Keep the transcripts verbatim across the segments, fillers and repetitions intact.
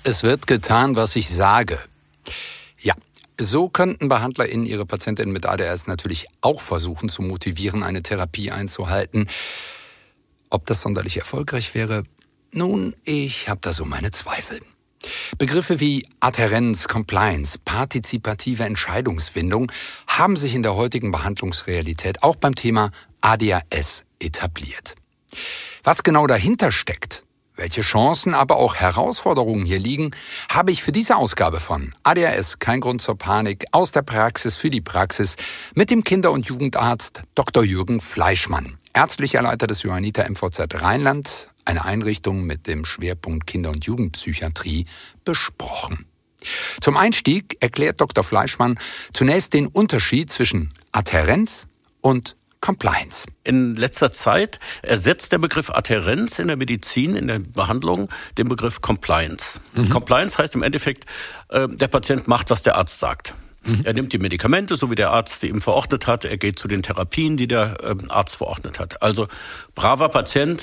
Es wird getan, was ich sage. Ja, so könnten BehandlerInnen ihre PatientInnen mit A D H S natürlich auch versuchen zu motivieren, eine Therapie einzuhalten. Ob das sonderlich erfolgreich wäre? Nun, ich habe da so meine Zweifel. Begriffe wie Adhärenz, Compliance, partizipative Entscheidungsfindung haben sich in der heutigen Behandlungsrealität auch beim Thema A D H S etabliert. Was genau dahinter steckt, welche Chancen, aber auch Herausforderungen hier liegen, habe ich für diese Ausgabe von A D H S, kein Grund zur Panik, aus der Praxis für die Praxis mit dem Kinder- und Jugendarzt Doktor Jürgen Fleischmann, ärztlicher Leiter des Johanniter M V Z Rheinland, eine Einrichtung mit dem Schwerpunkt Kinder- und Jugendpsychiatrie, besprochen. Zum Einstieg erklärt Doktor Fleischmann zunächst den Unterschied zwischen Adhärenz und Compliance. In letzter Zeit ersetzt der Begriff Adhärenz in der Medizin, in der Behandlung, den Begriff Compliance. Mhm. Compliance heißt im Endeffekt, der Patient macht, was der Arzt sagt. Mhm. Er nimmt die Medikamente, so wie der Arzt die ihm verordnet hat. Er geht zu den Therapien, die der Arzt verordnet hat. Also braver Patient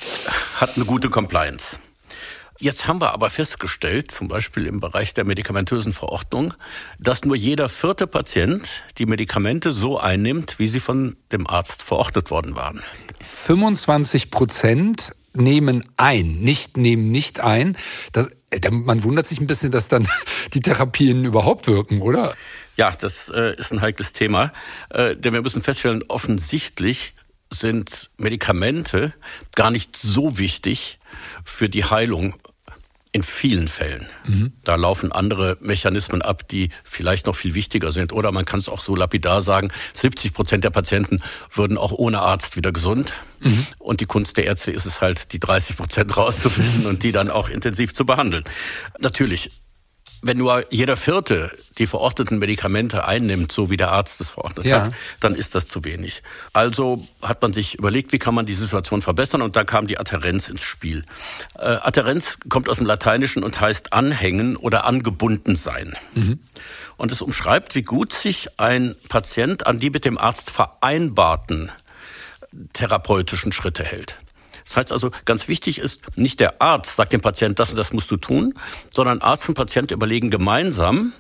hat eine gute Compliance. Jetzt haben wir aber festgestellt, zum Beispiel im Bereich der medikamentösen Verordnung, dass nur jeder vierte Patient die Medikamente so einnimmt, wie sie von dem Arzt verordnet worden waren. fünfundzwanzig Prozent nehmen ein, nicht nehmen nicht ein. Das, man wundert sich ein bisschen, dass dann die Therapien überhaupt wirken, oder? Ja, das äh, ist ein heikles Thema, äh, denn wir müssen feststellen, offensichtlich sind Medikamente gar nicht so wichtig für die Heilung in vielen Fällen. Mhm. Da laufen andere Mechanismen ab, die vielleicht noch viel wichtiger sind. Oder man kann es auch so lapidar sagen, siebzig Prozent der Patienten würden auch ohne Arzt wieder gesund. Mhm. Und die Kunst der Ärzte ist es halt, die dreißig Prozent rauszufinden und die dann auch intensiv zu behandeln. Natürlich, wenn nur jeder Vierte die verordneten Medikamente einnimmt, so wie der Arzt es verordnet ja. hat, dann ist das zu wenig. Also hat man sich überlegt, wie kann man die Situation verbessern, und da kam die Adhärenz ins Spiel. Äh, Adhärenz kommt aus dem Lateinischen und heißt anhängen oder angebunden sein. Mhm. Und es umschreibt, wie gut sich ein Patient an die mit dem Arzt vereinbarten therapeutischen Schritte hält. Das heißt also, ganz wichtig ist, nicht der Arzt sagt dem Patienten, das und das musst du tun, sondern Arzt und Patient überlegen gemeinsam,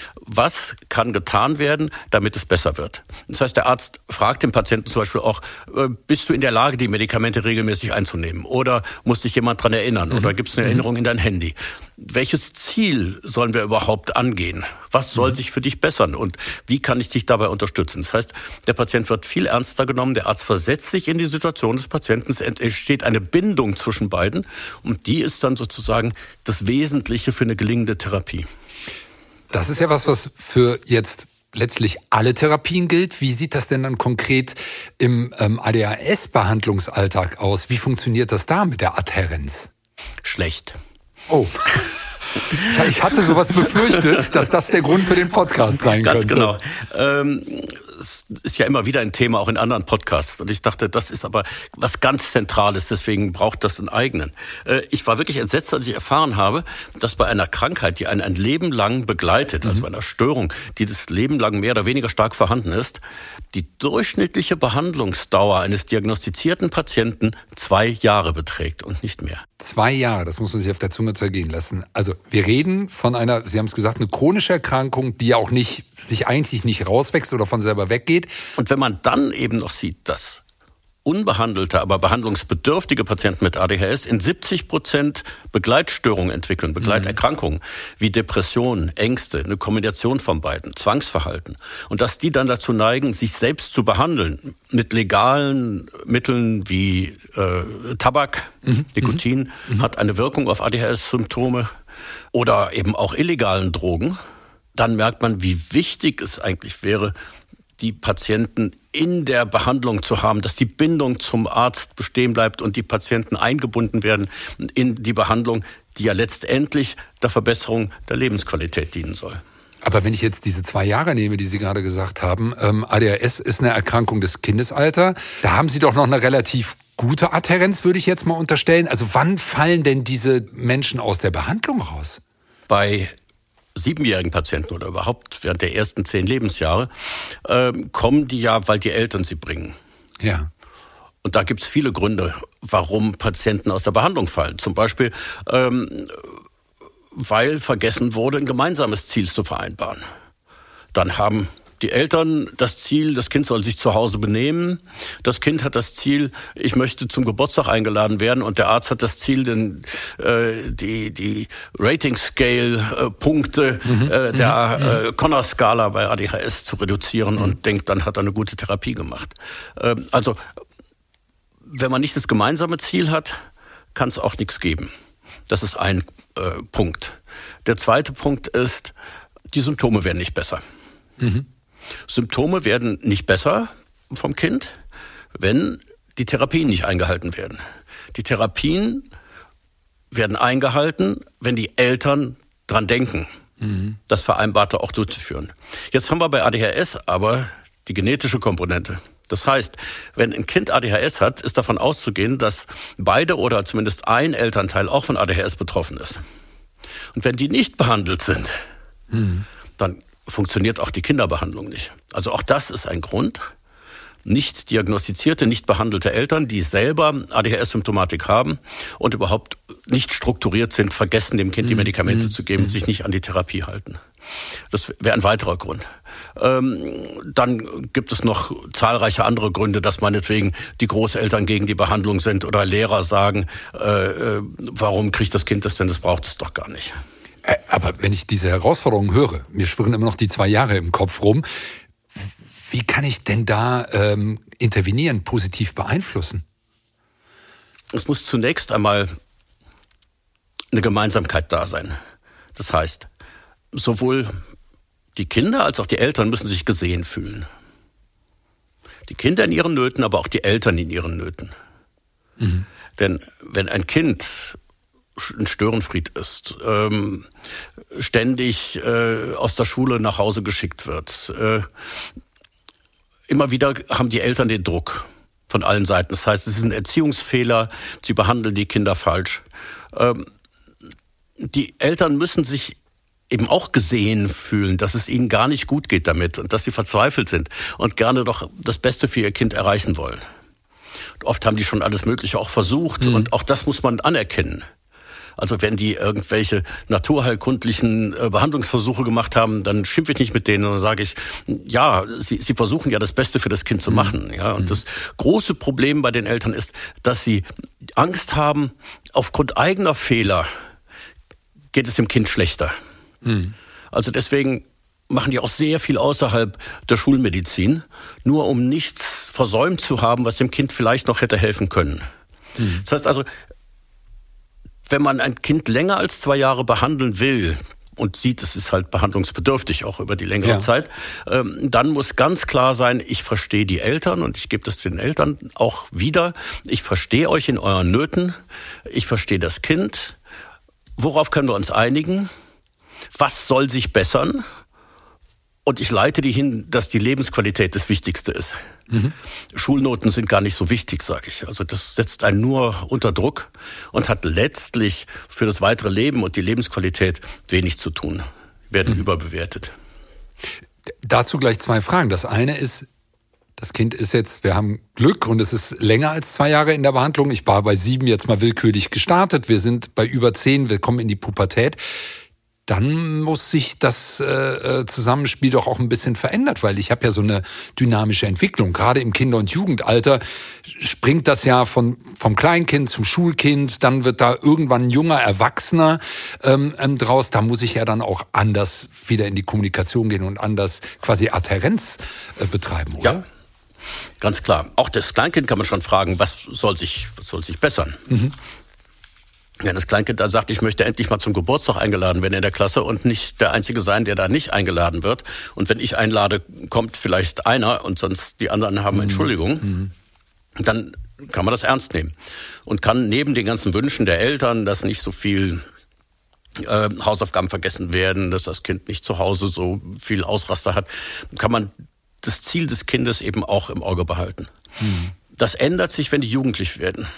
was kann getan werden, damit es besser wird. Das heißt, der Arzt fragt den Patienten zum Beispiel auch, bist du in der Lage, die Medikamente regelmäßig einzunehmen? Oder muss dich jemand dran erinnern? Oder gibt es eine Erinnerung in dein Handy? Welches Ziel sollen wir überhaupt angehen? Was soll mhm. sich für dich bessern? Und wie kann ich dich dabei unterstützen? Das heißt, der Patient wird viel ernster genommen, der Arzt versetzt sich in die Situation des Patienten, es entsteht eine Bindung zwischen beiden, und die ist dann sozusagen das Wesentliche für eine gelingende Therapie. Das ist ja was, was für jetzt letztlich alle Therapien gilt. Wie sieht das denn dann konkret im ähm, A D H S-Behandlungsalltag aus? Wie funktioniert das da mit der Adhärenz? Schlecht. Oh, ich hatte sowas befürchtet, dass das der Grund für den Podcast sein Ganz könnte. Ganz genau. Ähm, es ist ja immer wieder ein Thema, auch in anderen Podcasts. Und ich dachte, das ist aber was ganz Zentrales, deswegen braucht das einen eigenen. Äh, ich war wirklich entsetzt, als ich erfahren habe, dass bei einer Krankheit, die einen ein Leben lang begleitet, mhm. also bei einer Störung, die das Leben lang mehr oder weniger stark vorhanden ist, die durchschnittliche Behandlungsdauer eines diagnostizierten Patienten zwei Jahre beträgt und nicht mehr. Zwei Jahre, das muss man sich auf der Zunge zergehen lassen. Also wir reden von einer, Sie haben es gesagt, eine chronische Erkrankung, die ja auch nicht, sich eigentlich nicht rauswächst oder von selber weggeht. Und wenn man dann eben noch sieht, dass unbehandelte, aber behandlungsbedürftige Patienten mit A D H S in siebzig Prozent Begleitstörungen entwickeln, Begleiterkrankungen, wie Depressionen, Ängste, eine Kombination von beiden, Zwangsverhalten. Und dass die dann dazu neigen, sich selbst zu behandeln mit legalen Mitteln wie äh, Tabak, mhm. Nikotin, mhm. hat eine Wirkung auf A D H S-Symptome, oder eben auch illegalen Drogen, dann merkt man, wie wichtig es eigentlich wäre, die Patienten in der Behandlung zu haben, dass die Bindung zum Arzt bestehen bleibt und die Patienten eingebunden werden in die Behandlung, die ja letztendlich der Verbesserung der Lebensqualität dienen soll. Aber wenn ich jetzt diese zwei Jahre nehme, die Sie gerade gesagt haben, ähm, A D H S ist eine Erkrankung des Kindesalters, da haben Sie doch noch eine relativ gute Adhärenz, würde ich jetzt mal unterstellen. Also wann fallen denn diese Menschen aus der Behandlung raus? Bei siebenjährigen Patienten oder überhaupt während der ersten zehn Lebensjahre äh, kommen die ja, weil die Eltern sie bringen. Ja. Und da gibt es viele Gründe, warum Patienten aus der Behandlung fallen. Zum Beispiel, ähm, weil vergessen wurde, ein gemeinsames Ziel zu vereinbaren. Dann haben die Eltern das Ziel, das Kind soll sich zu Hause benehmen. Das Kind hat das Ziel, ich möchte zum Geburtstag eingeladen werden. Und der Arzt hat das Ziel, den, äh, die, die Rating-Scale-Punkte mhm. äh, der äh, Connor-Skala bei A D H S zu reduzieren mhm. und denkt, dann hat er eine gute Therapie gemacht. Ähm, also, wenn man nicht das gemeinsame Ziel hat, kann es auch nichts geben. Das ist ein äh, Punkt. Der zweite Punkt ist, die Symptome werden nicht besser. Mhm. Symptome werden nicht besser vom Kind, wenn die Therapien nicht eingehalten werden. Die Therapien werden eingehalten, wenn die Eltern dran denken, mhm. das Vereinbarte auch durchzuführen. Jetzt haben wir bei A D H S aber die genetische Komponente. Das heißt, wenn ein Kind A D H S hat, ist davon auszugehen, dass beide oder zumindest ein Elternteil auch von A D H S betroffen ist. Und wenn die nicht behandelt sind, mhm. dann funktioniert auch die Kinderbehandlung nicht. Also auch das ist ein Grund. Nicht diagnostizierte, nicht behandelte Eltern, die selber A D H S-Symptomatik haben und überhaupt nicht strukturiert sind, vergessen dem Kind die Medikamente mhm. zu geben und sich nicht an die Therapie halten. Das wäre ein weiterer Grund. Ähm, dann gibt es noch zahlreiche andere Gründe, dass meinetwegen die Großeltern gegen die Behandlung sind oder Lehrer sagen, äh, äh, warum kriegt das Kind das denn, das braucht es doch gar nicht. Aber wenn ich diese Herausforderungen höre, mir schwirren immer noch die zwei Jahre im Kopf rum, wie kann ich denn da ähm, intervenieren, positiv beeinflussen? Es muss zunächst einmal eine Gemeinsamkeit da sein. Das heißt, sowohl die Kinder als auch die Eltern müssen sich gesehen fühlen. Die Kinder in ihren Nöten, aber auch die Eltern in ihren Nöten. Mhm. Denn wenn ein Kind ein Störenfried ist, ähm, ständig äh, aus der Schule nach Hause geschickt wird, äh, immer wieder haben die Eltern den Druck von allen Seiten. Das heißt, es ist ein Erziehungsfehler, sie behandeln die Kinder falsch. Ähm, die Eltern müssen sich eben auch gesehen fühlen, dass es ihnen gar nicht gut geht damit und dass sie verzweifelt sind und gerne doch das Beste für ihr Kind erreichen wollen. Und oft haben die schon alles Mögliche auch versucht mhm. und auch das muss man anerkennen. Also wenn die irgendwelche naturheilkundlichen Behandlungsversuche gemacht haben, dann schimpfe ich nicht mit denen, sondern sage ich, ja, sie, sie versuchen ja das Beste für das Kind zu machen. Ja, und das große Problem bei den Eltern ist, dass sie Angst haben, aufgrund eigener Fehler geht es dem Kind schlechter. Mhm. Also deswegen machen die auch sehr viel außerhalb der Schulmedizin, nur um nichts versäumt zu haben, was dem Kind vielleicht noch hätte helfen können. Mhm. Das heißt also, wenn man ein Kind länger als zwei Jahre behandeln will und sieht, es ist halt behandlungsbedürftig, auch über die längere ja. Zeit, ähm, dann muss ganz klar sein, ich verstehe die Eltern und ich gebe das den Eltern auch wieder. Ich verstehe euch in euren Nöten, ich verstehe das Kind. Worauf können wir uns einigen? Was soll sich bessern? Und ich leite die hin, dass die Lebensqualität das Wichtigste ist. Mhm. Schulnoten sind gar nicht so wichtig, sage ich. Also das setzt einen nur unter Druck und hat letztlich für das weitere Leben und die Lebensqualität wenig zu tun. Werden mhm. überbewertet. Dazu gleich zwei Fragen. Das eine ist, das Kind ist jetzt, wir haben Glück und es ist länger als zwei Jahre in der Behandlung. Ich war bei sieben jetzt mal willkürlich gestartet. Wir sind bei über zehn, wir kommen in die Pubertät. Dann muss sich das äh, Zusammenspiel doch auch ein bisschen verändert, weil ich habe ja so eine dynamische Entwicklung. Gerade im Kinder- und Jugendalter springt das ja von vom Kleinkind zum Schulkind, dann wird da irgendwann ein junger Erwachsener ähm, draus. Da muss ich ja dann auch anders wieder in die Kommunikation gehen und anders quasi Adhärenz äh, betreiben, oder? Ja, ganz klar. Auch das Kleinkind kann man schon fragen, was soll sich, was soll sich bessern? Mhm. Wenn das Kleinkind dann sagt, ich möchte endlich mal zum Geburtstag eingeladen werden in der Klasse und nicht der Einzige sein, der da nicht eingeladen wird. Und wenn ich einlade, kommt vielleicht einer und sonst die anderen haben Entschuldigung. Mhm. Dann kann man das ernst nehmen. Und kann neben den ganzen Wünschen der Eltern, dass nicht so viel äh, Hausaufgaben vergessen werden, dass das Kind nicht zu Hause so viel Ausraster hat, kann man das Ziel des Kindes eben auch im Auge behalten. Mhm. Das ändert sich, wenn die jugendlich werden.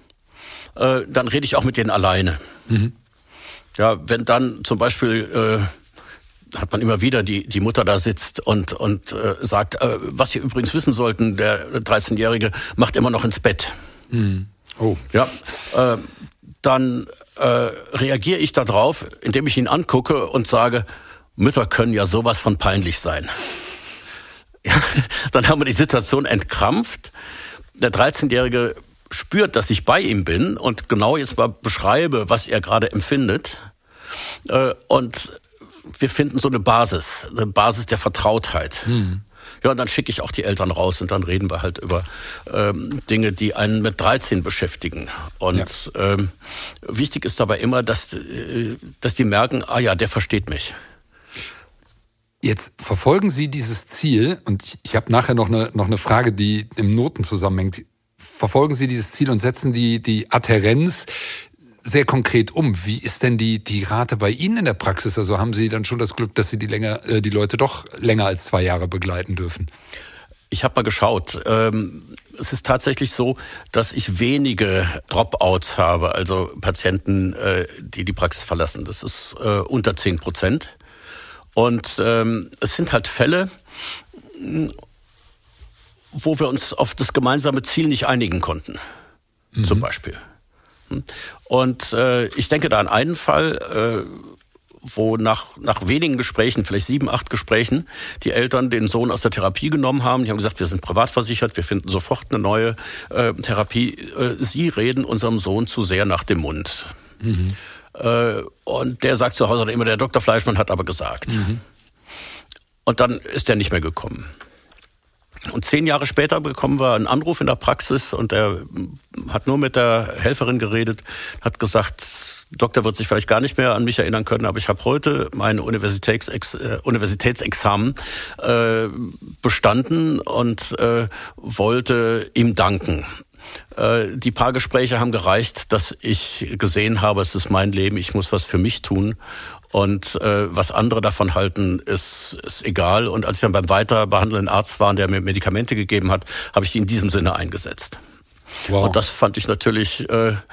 Dann rede ich auch mit denen alleine. Mhm. Ja, wenn dann zum Beispiel äh, hat man immer wieder die die Mutter da sitzt und und äh, sagt, äh, was Sie übrigens wissen sollten, der dreizehnjährige macht immer noch ins Bett. Mhm. Oh. Ja, äh, dann äh, reagiere ich darauf, indem ich ihn angucke und sage, Mütter können ja sowas von peinlich sein. Ja, dann haben wir die Situation entkrampft. Der dreizehnjährige spürt, dass ich bei ihm bin und genau jetzt mal beschreibe, was er gerade empfindet. Äh, und wir finden so eine Basis, eine Basis der Vertrautheit. Hm. Ja, und dann schicke ich auch die Eltern raus und dann reden wir halt über ähm, Dinge, die einen mit dreizehn beschäftigen. Und ja. ähm, wichtig ist dabei immer, dass, äh, dass die merken, ah ja, der versteht mich. Jetzt verfolgen Sie dieses Ziel, und ich, ich habe nachher noch eine, noch eine Frage, die im Noten zusammenhängt. Verfolgen Sie dieses Ziel und setzen die, die Adhärenz sehr konkret um. Wie ist denn die, die Rate bei Ihnen in der Praxis? Also haben Sie dann schon das Glück, dass Sie die, länger, äh, die Leute doch länger als zwei Jahre begleiten dürfen? Ich habe mal geschaut. Ähm, es ist tatsächlich so, dass ich wenige Dropouts habe, also Patienten, äh, die die Praxis verlassen. Das ist äh, unter zehn Prozent. Und ähm, es sind halt Fälle, wo wir uns auf das gemeinsame Ziel nicht einigen konnten, mhm. zum Beispiel. Und äh, ich denke da an einen Fall, äh, wo nach, nach wenigen Gesprächen, vielleicht sieben, acht Gesprächen, die Eltern den Sohn aus der Therapie genommen haben. Die haben gesagt, wir sind privat versichert, wir finden sofort eine neue äh, Therapie. Äh, Sie reden unserem Sohn zu sehr nach dem Mund. Mhm. Äh, und der sagt zu Hause immer, der Doktor Fleischmann hat aber gesagt. Mhm. Und dann ist er nicht mehr gekommen. Und zehn Jahre später bekommen wir einen Anruf in der Praxis und er hat nur mit der Helferin geredet, hat gesagt, Doktor wird sich vielleicht gar nicht mehr an mich erinnern können, aber ich habe heute mein Universitätsex- äh, Universitätsexamen äh, bestanden und äh, wollte ihm danken. Äh, die paar Gespräche haben gereicht, dass ich gesehen habe, es ist mein Leben, ich muss was für mich tun. Und äh, was andere davon halten, ist, ist egal. Und als ich dann beim weiter behandelnden Arzt war, der mir Medikamente gegeben hat, habe ich die in diesem Sinne eingesetzt. Wow. Und das fand ich natürlich äh, äh,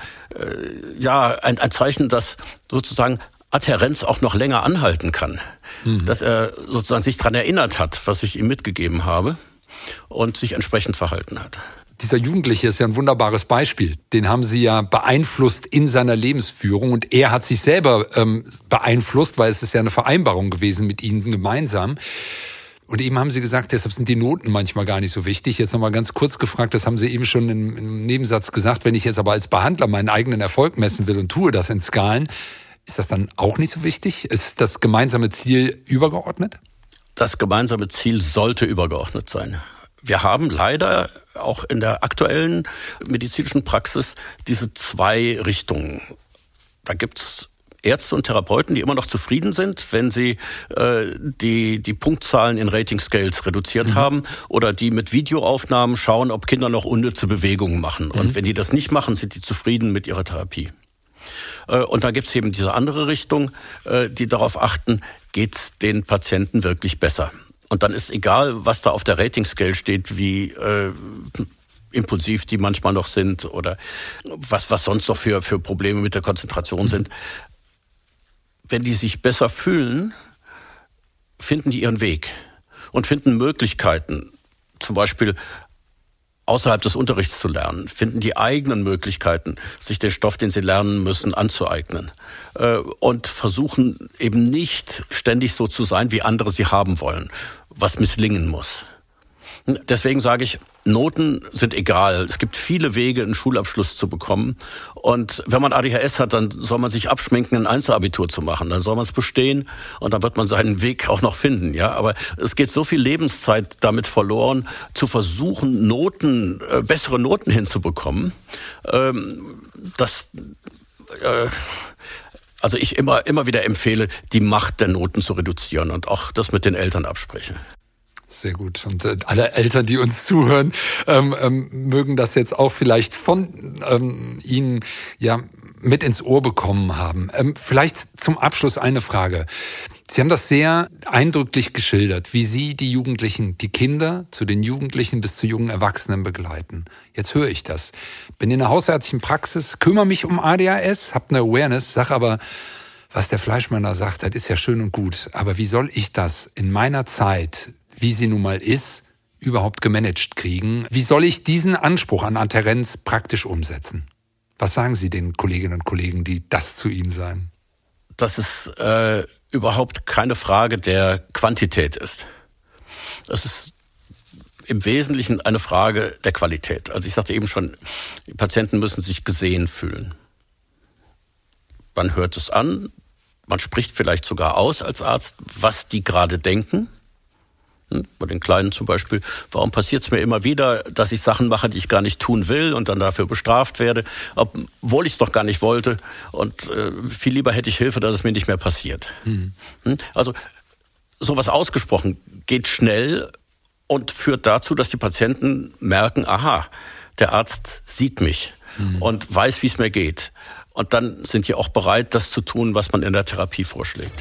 ja ein, ein Zeichen, dass sozusagen Adhärenz auch noch länger anhalten kann. Mhm. Dass er sozusagen sich daran erinnert hat, was ich ihm mitgegeben habe und sich entsprechend verhalten hat. Dieser Jugendliche ist ja ein wunderbares Beispiel. Den haben Sie ja beeinflusst in seiner Lebensführung und er hat sich selber ähm, beeinflusst, weil es ist ja eine Vereinbarung gewesen mit Ihnen gemeinsam. Und eben haben Sie gesagt, deshalb sind die Noten manchmal gar nicht so wichtig. Jetzt nochmal ganz kurz gefragt, das haben Sie eben schon im, im Nebensatz gesagt, wenn ich jetzt aber als Behandler meinen eigenen Erfolg messen will und tue das in Skalen, ist das dann auch nicht so wichtig? Ist das gemeinsame Ziel übergeordnet? Das gemeinsame Ziel sollte übergeordnet sein. Wir haben leider auch in der aktuellen medizinischen Praxis diese zwei Richtungen. Da gibt's Ärzte und Therapeuten, die immer noch zufrieden sind, wenn sie äh, die die Punktzahlen in Rating Scales reduziert mhm. haben oder die mit Videoaufnahmen schauen, ob Kinder noch unnütze Bewegungen machen. Mhm. Und wenn die das nicht machen, sind die zufrieden mit ihrer Therapie. Äh, und dann gibt's eben diese andere Richtung, äh, die darauf achten, geht's den Patienten wirklich besser? Und dann ist egal, was da auf der Rating-Scale steht, wie äh, impulsiv die manchmal noch sind oder was was sonst noch für für Probleme mit der Konzentration sind. Wenn die sich besser fühlen, finden die ihren Weg und finden Möglichkeiten, zum Beispiel außerhalb des Unterrichts zu lernen, finden die eigenen Möglichkeiten, sich den Stoff, den sie lernen müssen, anzueignen äh, und versuchen eben nicht ständig so zu sein, wie andere sie haben wollen, was misslingen muss. Deswegen sage ich, Noten sind egal. Es gibt viele Wege, einen Schulabschluss zu bekommen. Und wenn man A D H S hat, dann soll man sich abschminken, ein Einzelabitur zu machen. Dann soll man es bestehen und dann wird man seinen Weg auch noch finden. Ja, aber es geht so viel Lebenszeit damit verloren, zu versuchen, Noten, äh, bessere Noten hinzubekommen, ähm, dass äh, also ich immer immer wieder empfehle, die Macht der Noten zu reduzieren und auch das mit den Eltern abspreche. Sehr gut. Und äh, alle Eltern, die uns zuhören, ähm, ähm, mögen das jetzt auch vielleicht von ähm, Ihnen ja mit ins Ohr bekommen haben. Ähm, vielleicht zum Abschluss eine Frage. Sie haben das sehr eindrücklich geschildert, wie Sie die Jugendlichen, die Kinder zu den Jugendlichen bis zu jungen Erwachsenen begleiten. Jetzt höre ich das. Bin in einer hausärztlichen Praxis, kümmere mich um A D H S, habe eine Awareness, sag aber, was der Fleischmann da sagt, das ist ja schön und gut. Aber wie soll ich das in meiner Zeit, wie sie nun mal ist, überhaupt gemanagt kriegen? Wie soll ich diesen Anspruch an Adhärenz praktisch umsetzen? Was sagen Sie den Kolleginnen und Kollegen, die das zu Ihnen sagen? Dass es äh, überhaupt keine Frage der Quantität ist. Das ist im Wesentlichen eine Frage der Qualität. Also ich sagte eben schon, die Patienten müssen sich gesehen fühlen. Man hört es an, man spricht vielleicht sogar aus als Arzt, was die gerade denken. Bei den Kleinen zum Beispiel, warum passiert es mir immer wieder, dass ich Sachen mache, die ich gar nicht tun will und dann dafür bestraft werde, obwohl ich es doch gar nicht wollte und äh, viel lieber hätte ich Hilfe, dass es mir nicht mehr passiert. Mhm. Also sowas ausgesprochen geht schnell und führt dazu, dass die Patienten merken, aha, der Arzt sieht mich mhm. und weiß, wie es mir geht. Und dann sind die auch bereit, das zu tun, was man in der Therapie vorschlägt.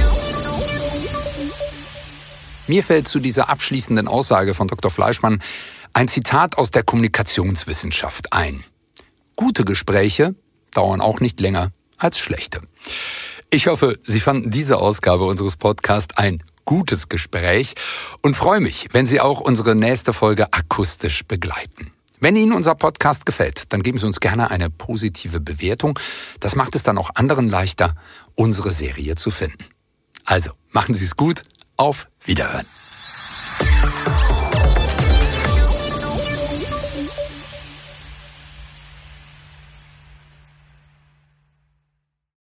Mir fällt zu dieser abschließenden Aussage von Doktor Fleischmann ein Zitat aus der Kommunikationswissenschaft ein. Gute Gespräche dauern auch nicht länger als schlechte. Ich hoffe, Sie fanden diese Ausgabe unseres Podcasts ein gutes Gespräch und freue mich, wenn Sie auch unsere nächste Folge akustisch begleiten. Wenn Ihnen unser Podcast gefällt, dann geben Sie uns gerne eine positive Bewertung. Das macht es dann auch anderen leichter, unsere Serie zu finden. Also, machen Sie es gut. Auf Wiederhören.